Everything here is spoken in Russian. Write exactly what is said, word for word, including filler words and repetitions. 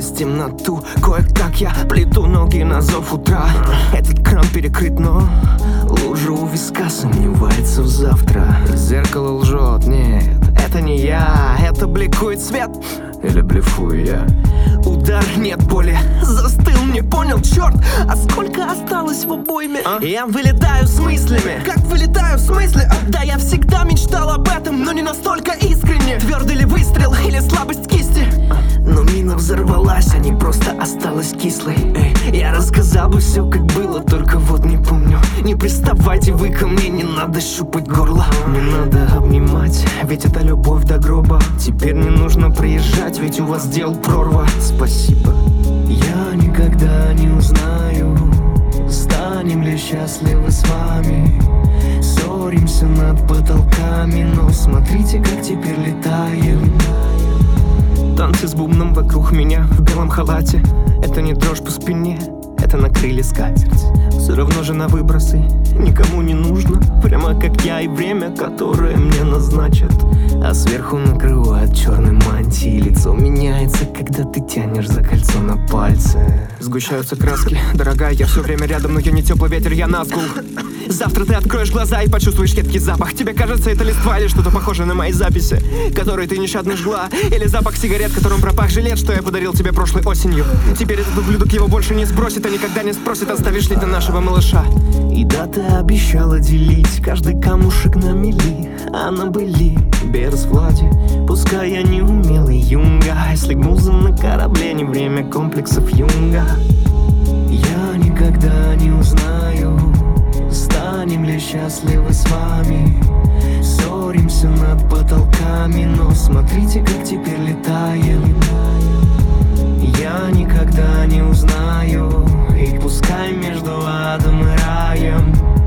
врываясь в темноту. Кое-как я плету ноги на зов утра. Этот кран перекрыт, но лужа у виска сомневается в завтра. Зеркало лжет, нет, это не я. Это бликует свет, или блефую я? Удар, нет боли, застыл, не понял, черт. А сколько осталось в обойме? А? Я вылетаю с мыслями. Как вылетаю с мысли? Да, я всегда мечтал об этом, но не настолько искренне. Твердый ли выстрел или слабость кисти? Но мина взорвалась, а не просто осталась кислой. Эй, я рассказал бы все, как было, только вот не помню. Не приставайте вы ко мне, не надо щупать горло. Не надо обнимать, ведь это любовь до гроба. Теперь не нужно приезжать, ведь у вас дел прорва. Спасибо. Я никогда не узнаю, станем ли счастливы с вами. Ссоримся над потолками, но смотрите, как теперь летаем. Танцы с бубном вокруг меня в белом халате. Это не дрожь по спине, это накрыли скатерть. Все равно же на выбросы никому не нужно. Прямо как я и время, которое мне назначат. А сверху накрывает черной мантией. Лицо меняется, когда ты тянешь за кольцо на пальце. Сгущаются краски, дорогая, я все время рядом, но я не теплый ветер, я назгул. Завтра ты откроешь глаза и почувствуешь едкий запах. Тебе кажется, это листва или что-то похожее на мои записи, которые ты нещадно жгла. Или запах сигарет, которым пропах жилет, что я подарил тебе прошлой осенью. Теперь этот ублюдок его больше не сбросит, а никогда не спросит, оставишь ли ты нашего малыша. И да, ты обещала делить каждый камушек на мели, а на были без влади. Пускай я не умелый юнга, если муза на корабле не время комплексов Юнга. Я никогда не узнаю, станем ли счастливы с вами. Ссоримся над потолками, но смотрите, как теперь летаем. Я никогда не узнаю, и пускай между адом и раем